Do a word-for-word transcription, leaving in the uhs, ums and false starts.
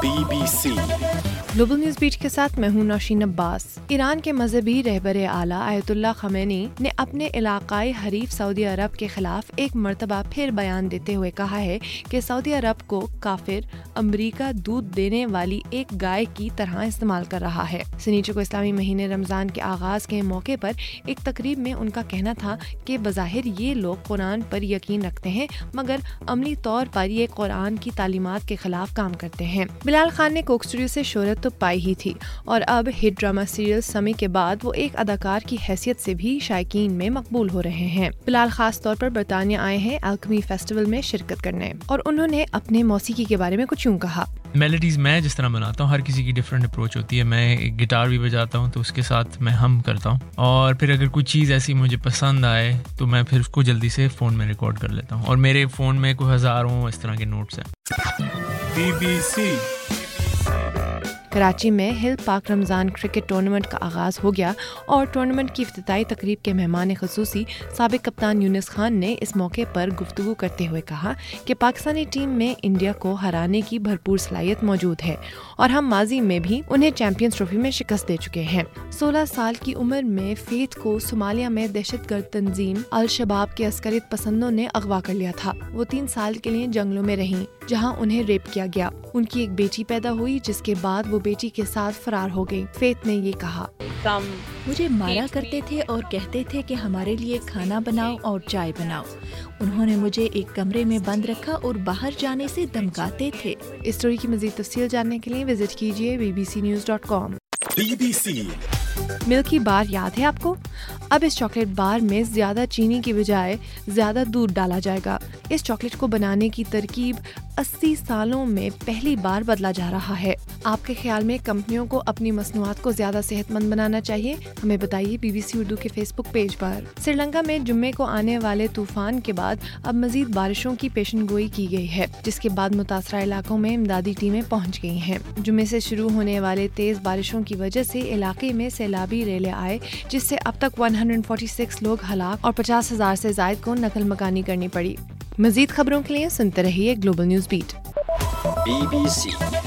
Be C global news beat کے ساتھ میں ہوں نوشین عباس۔ ایران کے مذہبی رہبر اعلیٰ آیت اللہ خمینی نے اپنے علاقائی حریف سعودی عرب کے خلاف ایک مرتبہ پھر بیان دیتے ہوئے کہا ہے کہ سعودی عرب کو کافر امریکہ دودھ دینے والی ایک گائے کی طرح استعمال کر رہا ہے۔ سنیچر کو اسلامی مہینے رمضان کے آغاز کے موقع پر ایک تقریب میں ان کا کہنا تھا کہ بظاہر یہ لوگ قرآن پر یقین رکھتے ہیں مگر عملی طور پر یہ قرآن کی تعلیمات کے خلاف کام کرتے ہیں۔ بلال خان نے کوک اسٹوڈیو سے شہرت تو پائی ہی تھی اور اب ہٹ ڈرامہ سیریل سمی کے بعد وہ ایک اداکار کی حیثیت سے بھی شائقین میں مقبول ہو رہے ہیں۔ بلال خاص طور پر برطانیہ آئے ہیں الکمی فیسٹیول میں شرکت کرنے اور انہوں نے اپنے موسیقی کے بارے میں کچھ یوں کہا۔ میلڈیز میں جس طرح بناتا ہوں، ہر کسی کی ڈفرینٹ اپروچ ہوتی ہے۔ میں ایک گٹار بھی بجاتا ہوں تو اس کے ساتھ میں ہم کرتا ہوں، اور پھر اگر کوئی چیز ایسی مجھے پسند آئے تو میں پھر اس کو جلدی سے فون میں ریکارڈ کر لیتا ہوں، اور میرے فون میں کوئی ہزاروں اس طرح کے نوٹس ہیں۔ بی بی سی کراچی میں ہل پاک رمضان کرکٹ ٹورنامنٹ کا آغاز ہو گیا اور ٹورنامنٹ کی افتتاحی تقریب کے مہمان خصوصی سابق کپتان یونس خان نے اس موقع پر گفتگو کرتے ہوئے کہا کہ پاکستانی ٹیم میں انڈیا کو ہرانے کی بھرپور صلاحیت موجود ہے اور ہم ماضی میں بھی انہیں چیمپئنز ٹرافی میں شکست دے چکے ہیں۔ سولہ سال کی عمر میں فیتھ کو صومالیہ میں دہشت گرد تنظیم الشباب کے عسکریت پسندوں نے اغوا کر لیا تھا۔ وہ تین سال کے لیے جنگلوں میں رہیں جہاں انہیں ریپ کیا گیا۔ ان کی ایک بیٹی پیدا ہوئی جس کے بعد وہ بیٹی کے ساتھ فرار ہو گئی۔ فیتھ نے یہ کہا، مجھے مارا کرتے تھے اور کہتے تھے کہ ہمارے لیے کھانا بناؤ اور چائے بناؤ۔ انہوں نے مجھے ایک کمرے میں بند رکھا اور باہر جانے سے دھمکاتے تھے۔ اس اسٹوری کی مزید تفصیل جاننے کے لیے وزٹ کیجیے B B C news dot com. B B C ملکی بار یاد ہے آپ کو؟ اب اس چاکلیٹ بار میں زیادہ چینی کی بجائے زیادہ دودھ ڈالا جائے گا۔ اس چاکلیٹ کو بنانے کی ترکیب اسی سالوں میں پہلی بار بدلا جا رہا ہے۔ آپ کے خیال میں کمپنیوں کو اپنی مصنوعات کو زیادہ صحت مند بنانا چاہیے؟ ہمیں بتائیے بی بی سی اردو کے فیس بک پیج پر۔ سری لنکا میں جمعے کو آنے والے طوفان کے بعد اب مزید بارشوں کی پیشن گوئی کی گئی ہے، جس کے بعد متاثرہ علاقوں میں امدادی ٹیمیں پہنچ گئی ہیں۔ جمعے سے شروع ہونے والے تیز بارشوں کی وجہ سے علاقے میں سیلابی ریلیں آئے، جس سے اب تک ایک سو چھیالیس لوگ ہلاک اور پچاس ہزار سے زائد کو نقل مکانی کرنی پڑی۔ مزید خبروں کے لیے سنتے رہیے global news beat. B B سی